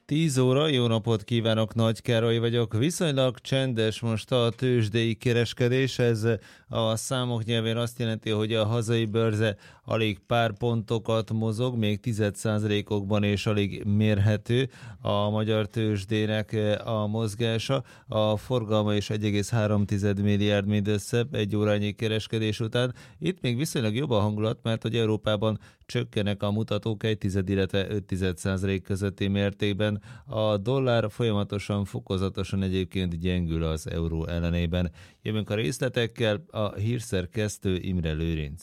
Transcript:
10 óra, jó napot kívánok, Nagy Károly vagyok. Viszonylag csendes most a tőzsdei kereskedés, ez a számok nyelvén azt jelenti, hogy a hazai bőrze alig pár pontokat mozog, még 10%-okban és alig mérhető a magyar tőzsdének a mozgása. A forgalma is 1,3 milliárd mindössze egy órányi kereskedés után. Itt még viszonylag jobb a hangulat, mert hogy Európában csökkenek a mutatók 1, illetve 5% közötti mértékben. A dollár folyamatosan, fokozatosan egyébként gyengül az euró ellenében. Jövünk a részletekkel, a hírszerkesztő Imre Lőrinc.